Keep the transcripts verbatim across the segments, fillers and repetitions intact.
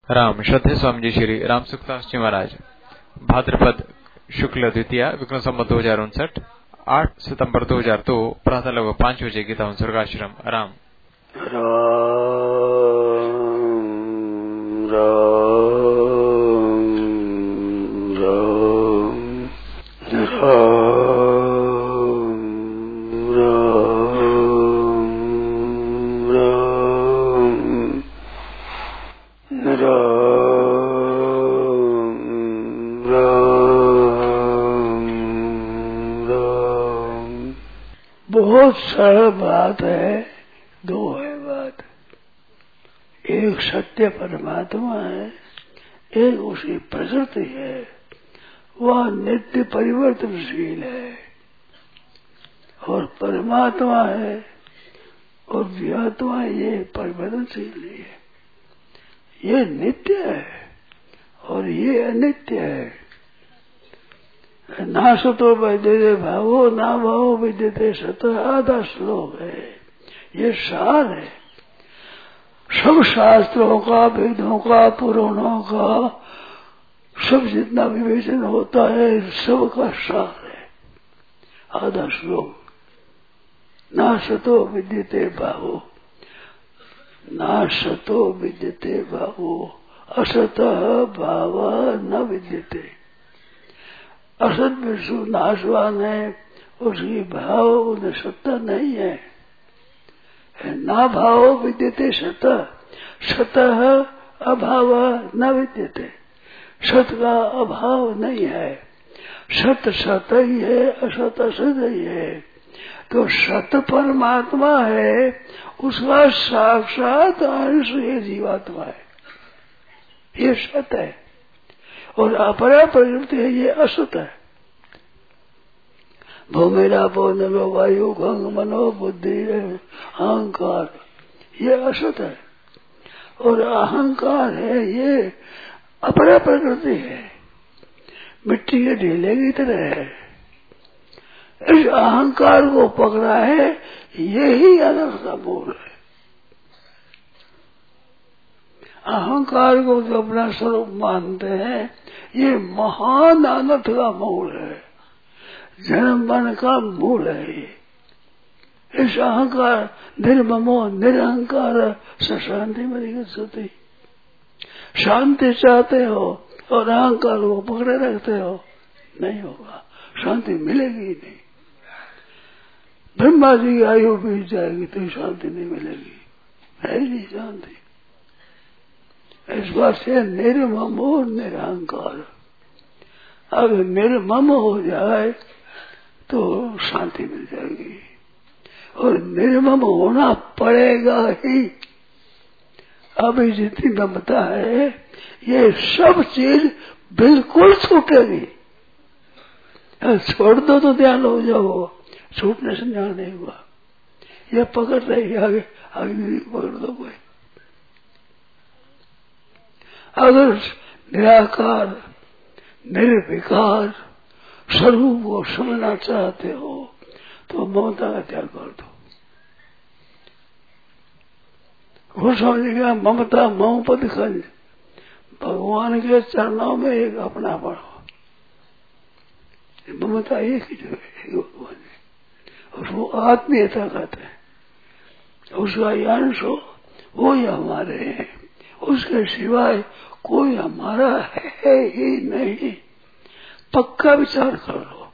राम श्रद्धे स्वामी जी श्री राम सुखदास जी महाराज भाद्रपद शुक्ल द्वितीया विक्रम संवत दो हजार उनसठ आठ सितंबर दो हजार दो प्रातः लगभग पांच बजे गीता स्वर्गाश्रम राम राम राम राम बहुत सरल बात है। दो है बात, एक सत्य परमात्मा है, एक उसकी प्रकृति है, वह नित्य परिवर्तनशील है और परमात्मा है और व्यात्मा ये परिवर्तनशील नहीं है। ये नित्य है और ये अनित्य है। ना सतो विद्यते भावो ना भावो विद्यते सत आधा श्लोक है। ये सार है सब शास्त्रों का, वेदों का, पुराणों का, सब जितना विवेचन होता है सबका सार है। आधा श्लोक, ना सतो विद्यते भावो, ना सतो विद्यते भावो, असत भाव न विद्यते। असत विश्व नाशवान है, उसकी भाव उन्हें सत्ता नहीं है। ना भाव विद्यते सत, सत अभाव न विद्यते। सत का अभाव नहीं है, सत सत ही है, असत असत ही है। तो सत परमात्मा है, उसका साक्षात अंश ये जीवात्मा है, ये सत है। और अपरा प्रकृति है, ये असत है। भूमिरा पो नलो वायु गंग मनो बुद्धि अहंकार, ये असत है। और अहंकार है, ये अपरा प्रकृति है, मिट्टी के ढीले की तरह है। इस अहंकार को पकड़ा है, यही अनर्थ का मूल है। अहंकार को जो अपना स्वरूप मानते हैं, ये महान अनर्थ का मूल है, जन्म मन का मूल है। ये इस अहंकार निर्ममो निरहंकार से शांति में गति। शांति चाहते हो और अहंकार को पकड़े रखते हो, नहीं होगा, शांति मिलेगी ही नहीं। ब्रह्मा जी की आयु बीत जाएगी तो शांति नहीं मिलेगी, है नहीं शांति। इस बात से निर्मम और निरहंकार, अगर निर्मम हो जाए तो शांति मिल जाएगी। और निर्मम होना पड़ेगा ही। अभी जितनी ममता है, ये सब चीज बिल्कुल छूटेगी। छोड़ दो तो ध्यान हो जाओ, छूटने से ध्यान नहीं हुआ। ये पकड़ रहेगी, आगे आगे नहीं पकड़ दो कोई। अगर निराकार निर्विकार स्वरूप को समझना चाहते हो तो ममता का त्याग कर दो। वो समझेगा ममता मऊ पद खंज, भगवान के चरणों में एक अपना पड़ो। ममता एक ही जो है भगवान है, और वो आत्मीयता कहते हैं। उसका अंश हो, वो ही हमारे हैं, उसके सिवाय कोई हमारा है ही नहीं। पक्का विचार कर लो।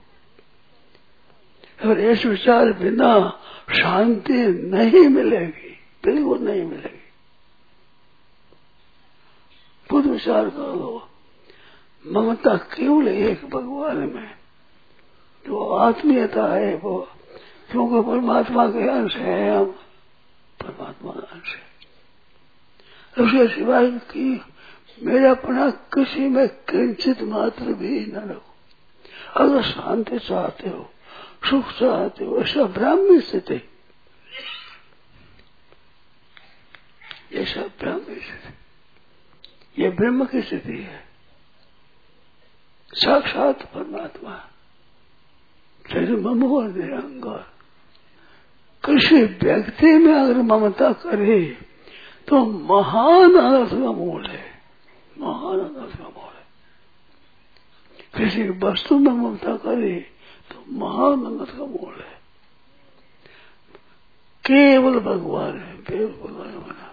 और इस विचार बिना शांति नहीं मिलेगी, बिल्कुल नहीं मिलेगी। खुद विचार कर लो। ममता केवल एक भगवान में, जो आत्मीयता है वो, क्योंकि परमात्मा के अंश है, हम परमात्मा का अंश है। उसके सिवाय की मेरा अपना किसी में किंचित मात्र भी न रखो। अगर शांति चाहते हो, सुख चाहते हो, ऐसा ब्राह्मी स्थिति, ये सब ब्राह्मी स्थिति, ये ब्रह्म की स्थिति है, साक्षात परमात्मा। निर्मम और निरहंकार। किसी व्यक्ति में अगर ममता करे तो महान अनर्थ का मूल है। महान अनर्थ का मोल है। किसी वस्तु में ममता करे तो महान अनर्थ का मोल है। केवल भगवान है, केवल भगवान बना,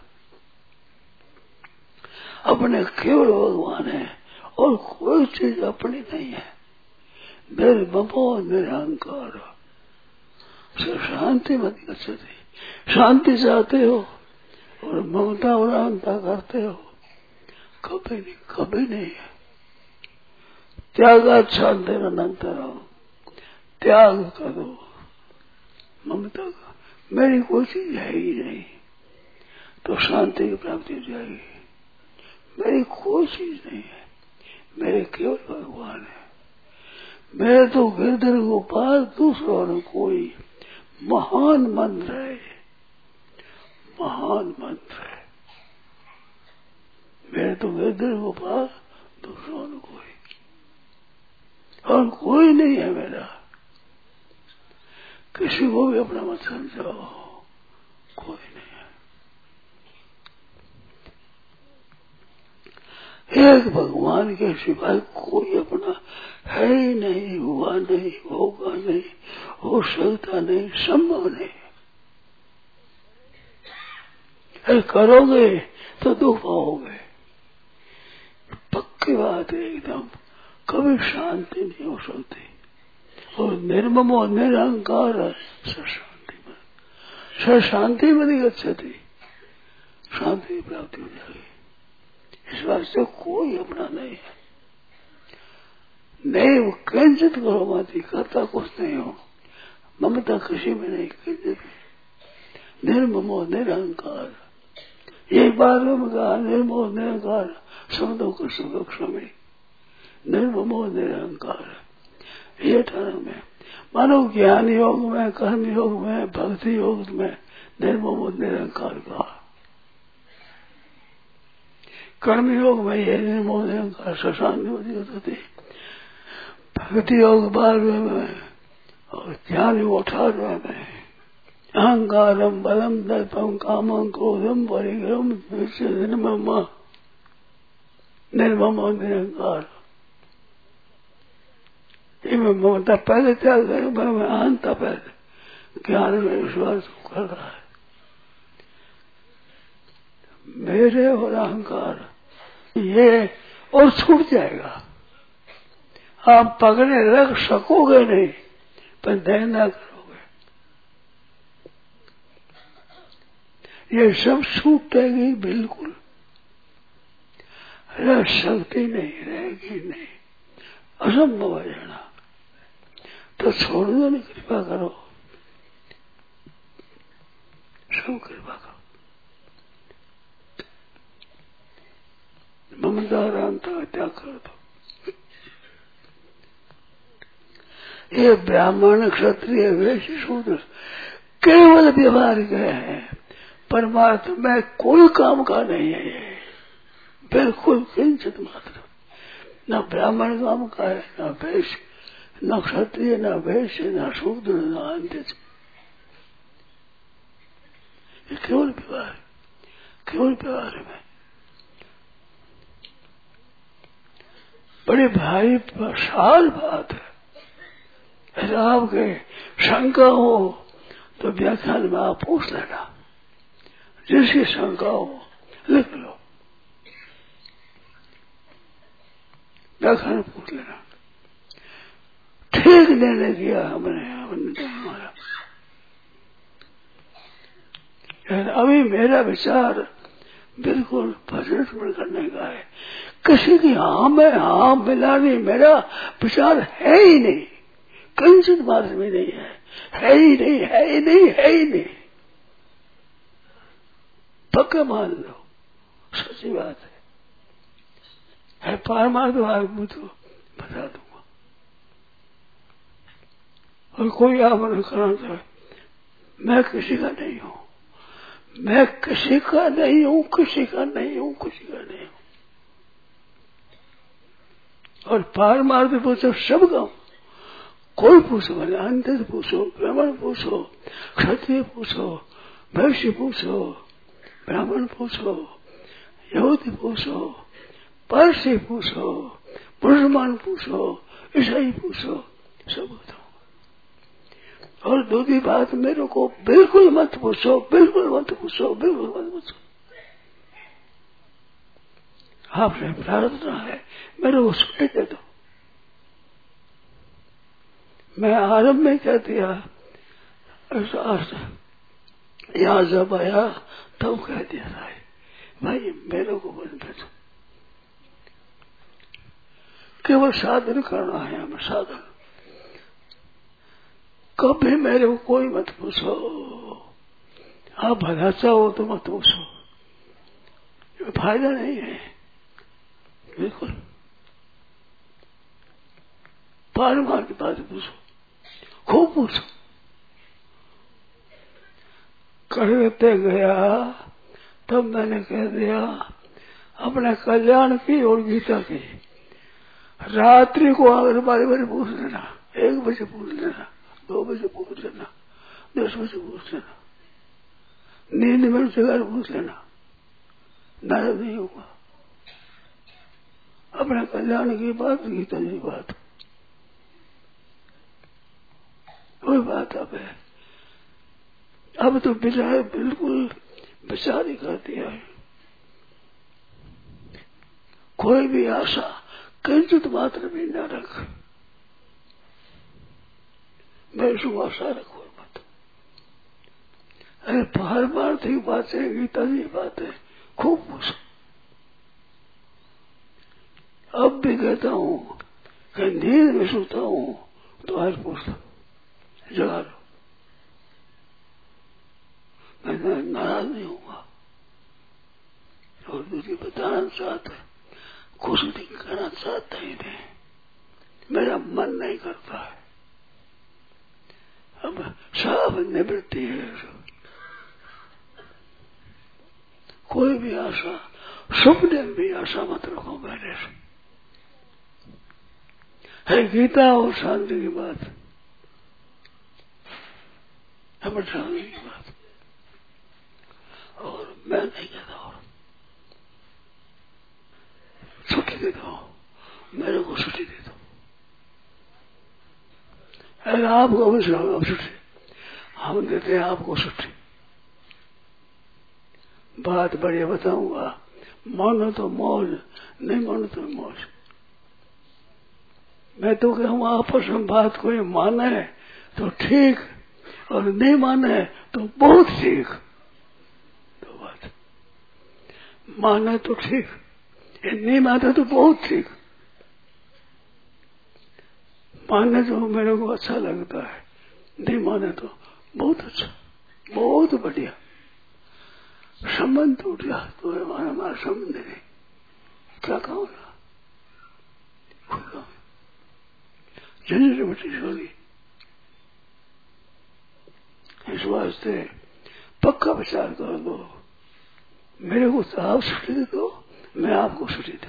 अपने केवल भगवान है और कोई चीज अपनी नहीं है। मेरे बपो मेरे अहंकार शांति मत गच्छति। शांति चाहते हो और ममता और अहंता करते हो, कभी नहीं, कभी नहीं है। त्याग शांति अनंतरम, त्याग करो ममता का, मेरी कोई चीज है ही नहीं तो शांति की प्राप्ति हो जाएगी। मेरी कोई चीज नहीं है, मेरे केवल भगवान है। मेरे तो गिरधर गोपाल दूसरों ने कोई महान मंत्र है, महान मंत्र है। मेरे तो गिरधर गोपाल दूसरों ने कोई और कोई नहीं है मेरा। किसी को भी अपना मत समझाओ, कोई नहीं है। एक भगवान के सिवाय कोई अपना है ही नहीं, हुआ नहीं, होगा नहीं, हो सकता नहीं, संभव नहीं। अरे करोगे तो दुख पाओगे, पक्की बात है एकदम। कभी शांति नहीं हो सकती। और निर्ममो निरहंकार शांति में स शांति में नहीं गच्छति, शांति की प्राप्ति हो जाएगी। इस वास्ते कोई अपना नहीं है। नहीं वो किंचित करो माती, करता कुछ नहीं हो, ममता किसी में नहीं, किंचित निर्ममो निरहंकार। यही बार में कहा निर्ममो निरहंकार शब्दों को सुरक्षा में निर्ममो निरहंकार। ये धर्म में मानो ज्ञान योग में, कर्म योग में, भक्ति योग में निर्ममो निरहंकार कहा। कर्म योग में ये निर्ममो निरहंकार शशांति होती, भक्ति योग बारहवें में और ज्ञान योग अठारहवें में अहंकारम बलम दर्पम कामं क्रोधम परिग्रहम निर्मम निर्ममो निरहंकार। मैं ममता पहले त्याग कर, मैं अहंता पहले ज्ञान में विश्वास कर रहा है। मेरे और अहंकार ये और छूट जाएगा। आप पकड़े रख सकोगे नहीं, पर दया ना करोगे, ये सब छूटेगी बिल्कुल। रह सकती नहीं, रहेगी नहीं, असंभव हो जाना। तो छोड़ दो, नहीं कृपा करो, सब कृपा करो। ममता रामता त्याग कर दो। ये ब्राह्मण क्षत्रिय वैश्य शूद्र केवल व्यवहार गए हैं, परमात्मा में कोई काम का नहीं है। ये बिल्कुल किंचित मात्र, न ब्राह्मण काम का है, न वैश्य, न क्षत्रिय, न वैश्य, न शूद्र, न अन्य। ये केवल व्यवहार, केवल व्यवहार में बड़ी भारी विशाल बात है। यदि आपके शंका हो तो व्याख्यान में आप पूछ लेना, जिसकी शंका हो लिख लो, व्याख्यान पूछ लेना। ठीक निर्णय किया हमने, हमने हमारा। अभी मेरा विचार बिल्कुल भजन करने का है। किसी की हाँ में हाँ मिलाने मेरा विचार है ही नहीं, किंचित मात्र में नहीं है, है ही नहीं, है ही नहीं, है ही नहीं। पक्का मान लो, सच्ची बात है। है पारमार्थ आदमी तो बता दूंगा। और कोई आपने करना चाहे, मैं किसी का नहीं हूं, मैं किसी का नहीं हूं, किसी का नहीं हूं, किसी का नहीं हूं। और पारमार्थ पूछो सबका, कोई पूछो, मैंने अंतर पूछो, ब्राह्मण पूछो, क्षत्रिय पूछो, वैश्य पूछो, ब्राह्मण पूछो, यहूदी पूछो, पारसी पूछो, मुसलमान पूछो, ईसाई पूछो, सब बताऊंगा। और दूसरी बात, मेरे को बिल्कुल मत पूछो, बिल्कुल मत पूछो, बिल्कुल मत पूछो। आपसे प्रार्थना है, मेरे को छुट्टी दे दो। मैं आरंभ में कह दिया, यहाँ जब आया तब कह दिया था, भाई मेरे को बंद दे दो, केवल साधन करना है हमें, साधन। कभी मेरे को कोई मत पूछो, आप भला चाहो तो मत पूछो, फायदा नहीं है बिल्कुल। पारमार की बात पूछो, खूब पूछो। करते गया तब मैंने कह दिया, अपने कल्याण की और गीता की रात्रि को अगर बारी बारी पूछ लेना, एक बजे पूछ लेना, दो बजे पूछ लेना, दस बजे पूछ लेना, नींद में जगह पूछ लेना, नाराज नहीं होगा। अपने कल्याण की बात, गीता की बात, कोई बात अब है। अब तो बिचारे बिल्कुल विचार ही कर दिया है। कोई भी आशा किंचित मात्र भी न रख, मेरे शुभ आशा रखो मत। अरे बार बार थी बातें, गीता की बातें खूब पूछो। अब भी कहता हूँ कि नींद में सोता हूँ तो आज पूछ लो, जगा लो, मैं नाराज नहीं होगा। और दूसरी बताना चाहता है, कुछ नहीं करना चाहता ही नहीं, मेरा मन नहीं करता है। अब सब निवृत्ति है। कोई भी आशा, सपने में भी आशा मत रखो मेरे से। है गीता और शांति की बात, है शांति की बात। और मैं नहीं कहता, और छुट्टी दे दो, मेरे को छुट्टी दे दो। अरे आपको भी छुट्टी, हम देते हैं आपको छुट्टी। बात बढ़िया बताऊंगा, मानो तो मौज, नहीं मानो तो मौज। मैं तो कहूँ आपस में बात कोई माने तो ठीक, और नहीं माने तो बहुत ठीक। तो बात माने तो ठीक, नहीं माने तो बहुत ठीक। मानने तो मेरे को अच्छा लगता है, नहीं माने तो बहुत अच्छा, बहुत बढ़िया। संबंध टूट गया तो हमारा हमारा संबंध नहीं, क्या कहूँगा, कोई कहूँ जिंदगी बटी सोनी। इस वास्ते पक्का विचार कर दो, मेरे को तो आप छुट्टी दे दो, मैं आपको छुट्टी दूं।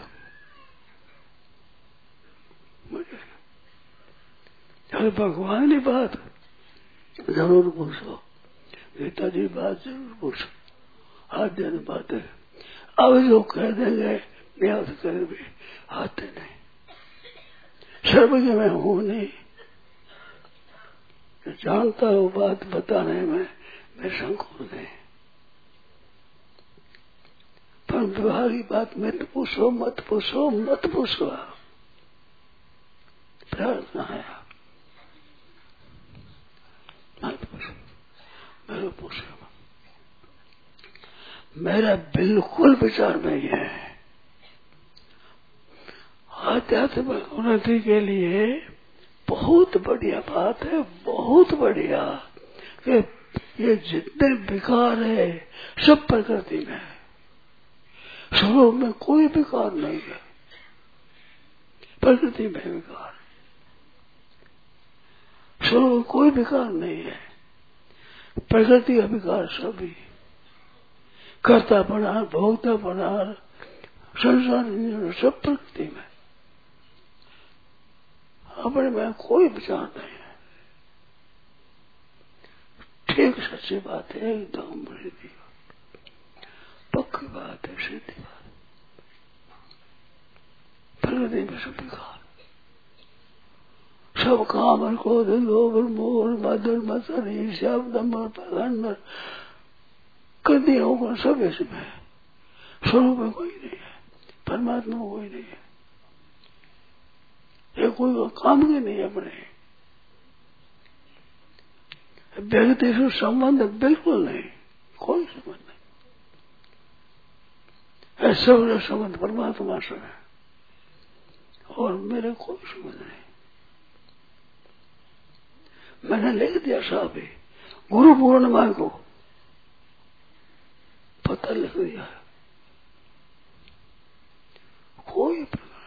अरे भगवान की बात जरूर पूछो, गीता जी बात जरूर पूछो, आध्यात्मिक बात है। अब जो कह देंगे न्यास कर भी आते नहीं, सर्वज्ञ मैं हूं नहीं, जानता हूं बात बताने में मैं संकोच नहीं। पर विवाह की बात मत पूछो, मत पूछो, मत पूछो। प्रार्थना है, मत पूछो, मेरे पूछो। मेरा बिल्कुल विचार नहीं है। आध्यात्मिक उन्नति के लिए बहुत बढ़िया बात है, बहुत बढ़िया, कि ये जितने विकार है सब प्रकृति में है, स्वरूप में कोई विकार नहीं है, प्रकृति में विकार, स्वरूप में कोई विकार नहीं है। प्रकृति का विकार सभी, कर्ता बना, भोगता बना, संसार सब प्रकृति में, अपने में कोई विचार नहीं है। ठीक सच्ची बात है, एकदम सीधी पक्की बात है, सीधी बात। प्रकृति में सब विकार, सब काम और क्रोध लोभ और मोह मदर मत्सर ईर्ष्या दंभ प्रखंड कभी होगा सब इसमें है। स्वरूप में कोई नहीं है, परमात्मा में कोई नहीं है, ये कोई काम के नहीं अपने व्यक्ति से संबंध बिल्कुल नहीं, कोई संबंध नहीं, सब संबंध परमात्मा से है और मेरे कोई संबंध नहीं। मैंने लिख दिया साहब ही गुरु पूर्णिमा को पता लिख दिया है, कोई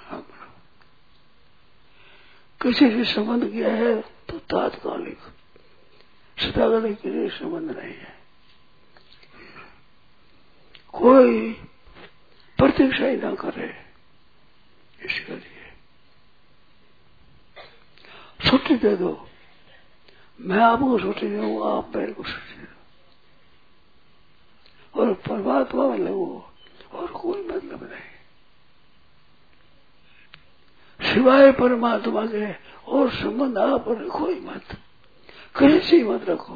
किसी से संबंध किया है तो तात्कालिक, सदाकालिक किसी संबंध नहीं है, कोई प्रतीक्षा ही ना करे। इसके लिए छुट्टी दे दो, मैं आपको छुट्टी दूंगा, आप मेरे को छुट्टी दो और परमात्मा में लगो और कोई मतलब नहीं सिवाय परमात्मा के, और संबंध आप रखो ही मत, किसी मत रखो।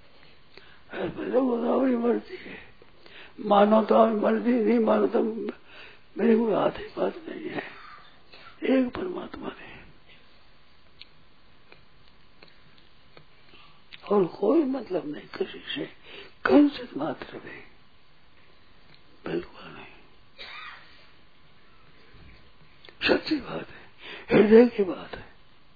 अपनी मर्जी है, मानो तो अपनी मर्जी, नहीं मानो तो मेरी कोई हाथ ही बात नहीं है, एक परमात्मा ने और कोई मतलब नहीं किसी से, कंसित मात्र नहीं, बिल्कुल नहीं, सच्ची बात है, हृदय की बात है।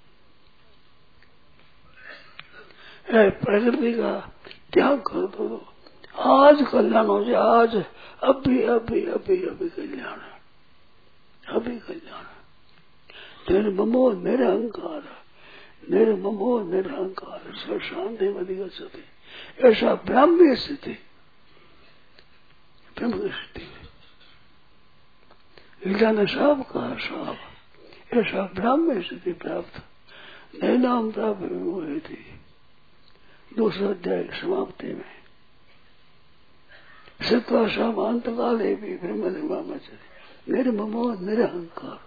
प्रकृति का त्याग कर दो, आज कल्याण हो जाए, आज अभी अभी अभी अभी कल्याण है, अभी कल्याण है। निर्ममो निरहंकार, निर्ममो निरहंकार सब शांति अधिक स्थिति, ऐसा ब्राह्मी स्थिति, ब्रह्म की स्थिति गीता ने साफ कहा, साफ ऐसा ब्राह्मी स्थिति प्राप्त नए नाम प्राप्त हुई थी। दूसरा अध्याय समाप्ति में सत्वाशाम अंतकाले भी ब्रह्म निर्माण निर्ममो निरहंकार,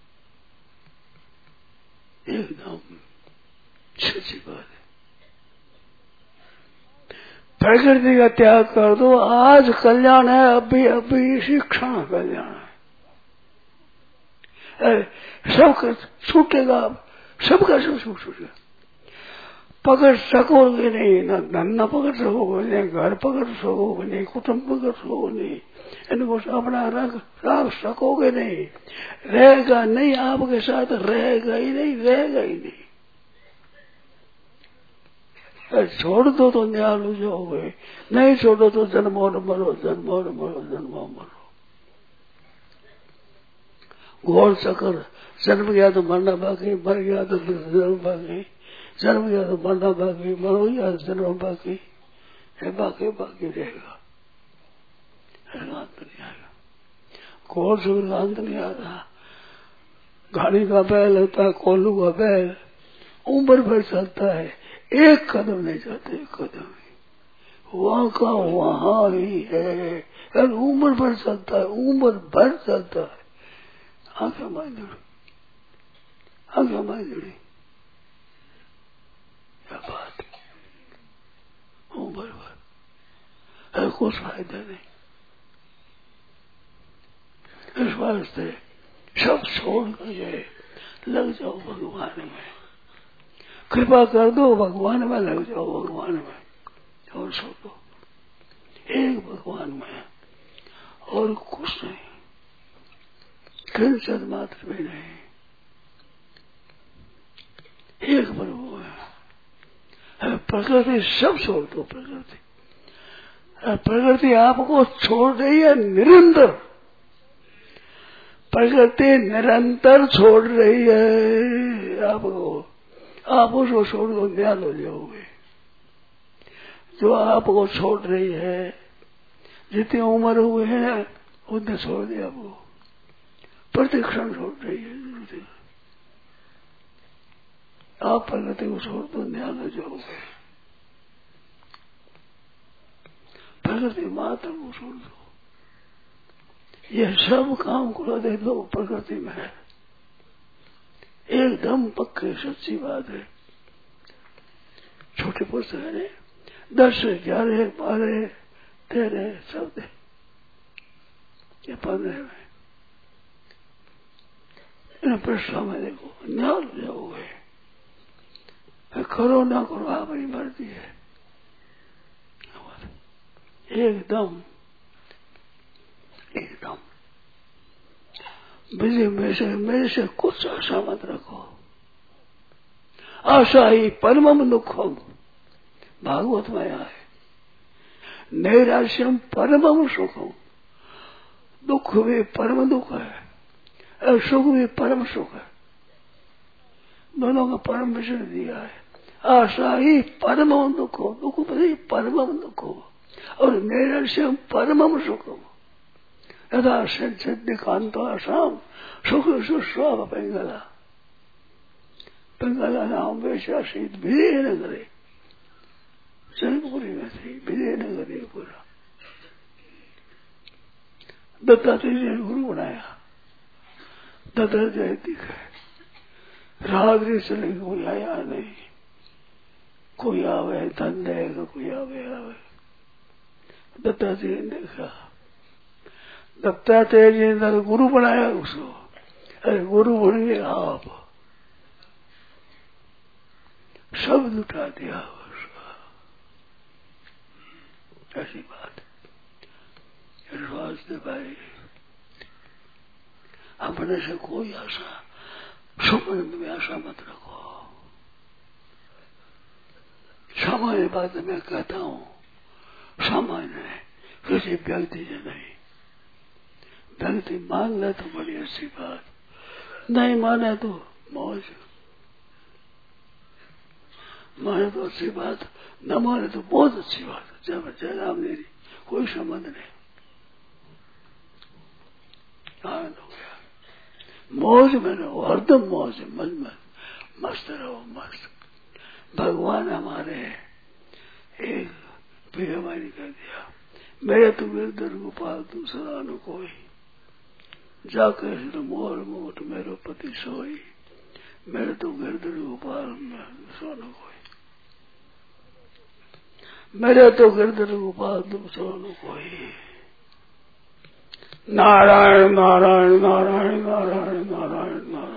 एकदम सच्ची बात है। प्रकृति का त्याग कर दो, आज कल्याण है, अभी अभी इसी क्षण कल्याण है, सब छूटेगा, सबका सब छूट छूटेगा। पकड़ सकोगे नहीं, न धंधा पकड़ सकोगे नहीं, घर पकड़ सकोगे नहीं, कुटुंब पकड़ सकोगे नहीं, इनको अपना रख रख सकोगे नहीं, रहेगा नहीं आपके साथ, रहेगा ही नहीं, रहेगा ही नहीं। छोड़ दो तो न्याल हो जाओगे, नहीं छोड़ो तो जन्मो न मरो, जन्मो न मरो, जन्मो मरो। घोर चक्कर, जन्म गया तो मरना बाकी, मर गया तो जन्म बाकी, जन्म गया तो मरना बाकी, मर गया तो जन्म बाकी है, बाकी बाकी रहेगा, अंत नहीं आएगा। घोर चक्कर का अंत नहीं आता। गाड़ी का बैल होता है, कोल्लू का बैल उम्र भर चलता है, एक कदम नहीं जाते, एक कदम ही वहां का वहां ही है, और उम्र भर चलता है, उम्र भर चलता है। आंखें माई जुड़ी, आंखें माई जुड़ी, क्या बात है, उम्र भर है, कुछ फायदा नहीं। इस वास्ते सब छोड़ कर जाए, लग जाओ भगवान में, कृपा कर दो, भगवान में लग जाओ, भगवान में और छोड़ो, एक भगवान में और कुछ नहीं, किंचित मात्र भी नहीं, एक प्रभु है। प्रकृति सब छोड़ दो, प्रकृति प्रकृति आपको छोड़ रही है निरंतर, प्रकृति निरंतर छोड़ रही है आपको, आप उसको छोड़ दो, न्याल हो जाओगे। जो आपको छोड़ रही है, जितनी उम्र हुई है उतने छोड़ दिया, आपको प्रतिक्षण छोड़ रही है। आप प्रकृति को छोड़ दो, न्याल हो जाओगे। प्रकृति मात्र को छोड़ दो, यह सब काम को दे दो, प्रकृति में है, एकदम पक्के सच्ची बात है। छोटे पुरुष है दस ग्यारह बारह तेरह चौदह ये पंद्रह में इन प्रश्नों में देखो न्याल हो जाओगे। करो ना करो आप ही मर्जी है। एकदम एकदम मुझे मेरे से मेरे से कुछ आशा मत रखो। आशा ही परमम दुखम भागवत में आए। नैराश्यम परमम सुखम। दुख भी परम दुख है और सुख भी परम सुख है। दोनों का परम विषय दिया है। आशा ही परमम दुखो दुख भी परमम दुखो और नैराश्यम परमम सुखम। यदा सिद्धिकांत आसाम सुख सुस्वाभ पिंगला पिंगला नाम वैशासित विजय नगरे जनकपुरी में थी विजय नगरी पूरा। दत्तात्रेय ने गुरु बनाया। दत्तात्रेय दिखे रात्रि चले कोई आया नहीं। कोई आवे धन देगा कोई आवे आवे। दत्तात्रेय ने देखा दत्तात्रेय जी ने गुरु बनाया उसको। अरे गुरु बन गए आप सब लुटा दिया उसका। ऐसी बात विश्वास भाई अपने से कोई आशा सुमन में आशा मत रखो। सामान्य बात मैं कहता हूँ सामान्य है किसी व्यक्ति से नहीं। व्यक्ति मान ले तो बड़ी अच्छी बात नहीं माने तो मौज। माने तो अच्छी बात न माने तो बहुत अच्छी बात। जब जयराम मेरी कोई संबंध नहीं। आनंद हो गया मौज में रहो हरदम मौज मज में मस्त रहो मस्त। भगवान हमारे एक प्रियवाणी कर दिया मेरे तो गिरधर गोपाल दूसरा न कोई जाकर मोर मोट मेरो पति सोई। मेरे तो गिरधर गोपाल दूसरा न कोई मेरे तो गिरधर गोपाल दूसरा न कोई। नारायण नारायण नारायण नारायण नारायण नारायण।